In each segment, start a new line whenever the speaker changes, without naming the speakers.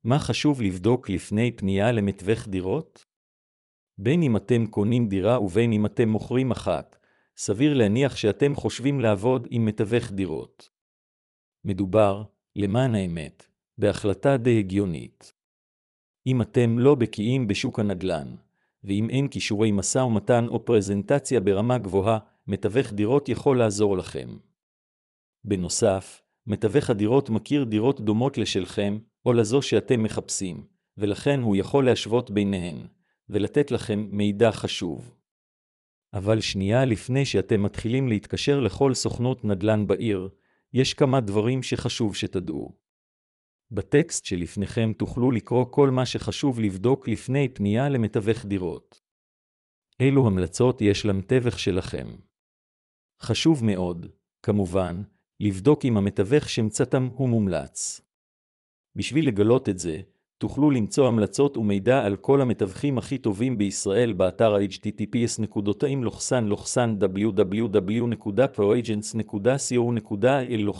מה חשוב לבדוק לפני פנייה למתווך דירות? בין אם אתם קונים דירה ובין אם אתם מוכרים אחת, סביר להניח שאתם חושבים לעבוד עם מתווך דירות. מדובר, למען האמת, בהחלטה די הגיונית. אם אתם לא בקיאים בשוק הנדל"ן, ואם אין כישורי משא ומתן או פרזנטציה ברמה גבוהה, מתווך דירות יכול לעזור לכם. בנוסף, מתווך הדירות מכיר דירות דומות לשלכם, או לזו שאתם מחפשים, ולכן הוא יכול להשוות ביניהן, ולתת לכם מידע חשוב. אבל שנייה לפני שאתם מתחילים להתקשר לכל סוכנות נדל"ן בעיר, יש כמה דברים שחשוב שתדעו. בטקסט שלפניכם תוכלו לקרוא כל מה שחשוב לבדוק לפני פנייה למתווך דירות. אילו המלצות יש למתווך שלכם? חשוב מאוד, כמובן, לבדוק אם המתווך שמצאתם הוא מומלץ. בשביל לגלות את זה, תוכלו למצוא המלצות ומידע על כל המתווכים הכי טובים בישראל באתר https://www.proagents.co.il.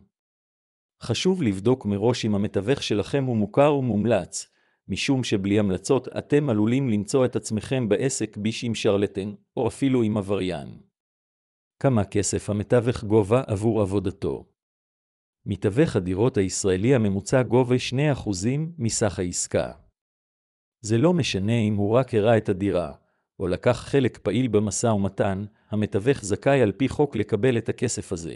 חשוב לבדוק מראש אם המתווך שלכם הוא מוכר ומומלץ, משום שבלי המלצות אתם עלולים למצוא את עצמכם בעסק ביש עם שרלטן, או אפילו עם עבריין. כמה כסף המתווך גובה עבור עבודתו? מתווך הדירות הישראלי הממוצע גובה 2% מסך העסקה. זה לא משנה אם הוא רק הראה את הדירה, או לקח חלק פעיל במשא ומתן, המתווך זכאי על פי חוק לקבל את הכסף הזה.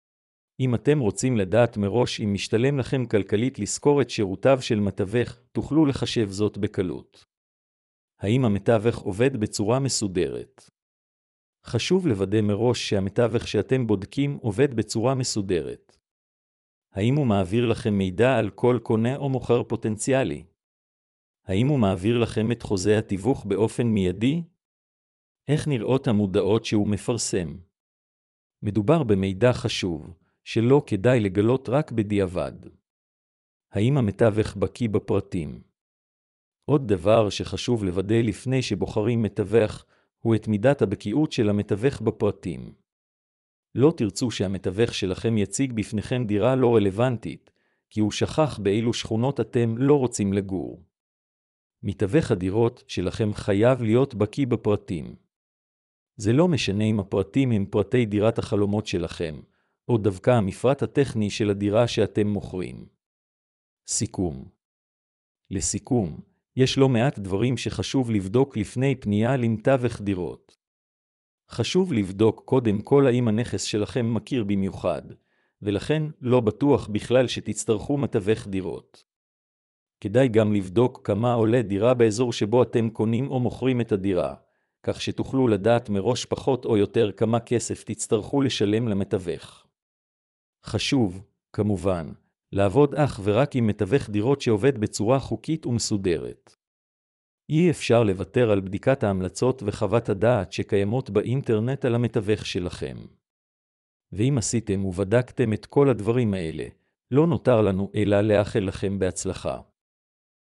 אם אתם רוצים לדעת מראש אם משתלם לכם כלכלית לשכור את שירותיו של מתווך, תוכלו לחשב זאת בקלות. האם המתווך עובד בצורה מסודרת? חשוב לוודא מראש שהמתווך שאתם בודקים עובד בצורה מסודרת. האם הוא מעביר לכם מידע על כל קונה או מוכר פוטנציאלי? האם הוא מעביר לכם את חוזה התיווך באופן מיידי? איך נראות המודעות שהוא מפרסם? מדובר במידע חשוב, שלא כדאי לגלות רק בדיעבד. האם המתווך בקיא בפרטים? עוד דבר שחשוב לוודא לפני שבוחרים מתווך, הוא את מידת הבקיאות של המתווך בפרטים. לא תרצו שהמתווך שלכם יציג בפניכם דירה לא רלוונטית, כי הוא שכח באילו שכונות אתם לא רוצים לגור. מתווך הדירות שלכם חייב להיות בקיא בפרטים. זה לא משנה אם הפרטים הם פרטי דירת החלומות שלכם, או דווקא המפרט הטכני של הדירה שאתם מוכרים. סיכום. לסיכום, יש לא מעט דברים שחשוב לבדוק לפני פנייה למתווך דירות. חשוב לבדוק קודם כל האם הנכס שלכם מכיר במיוחד, ולכן לא בטוח בכלל שתצטרכו מתווך דירות. כדאי גם לבדוק כמה עולה דירה באזור שבו אתם קונים או מוכרים את הדירה, כך שתוכלו לדעת מראש פחות או יותר כמה כסף תצטרכו לשלם למתווך. חשוב, כמובן, לעבוד אך ורק עם מתווך דירות שעובד בצורה חוקית ומסודרת. אי אפשר לוותר על בדיקת ההמלצות וחוות הדעת שקיימות באינטרנט על המתווך שלכם. ואם עשיתם ובדקתם את כל הדברים האלה, לא נותר לנו אלא לאחל לכם בהצלחה.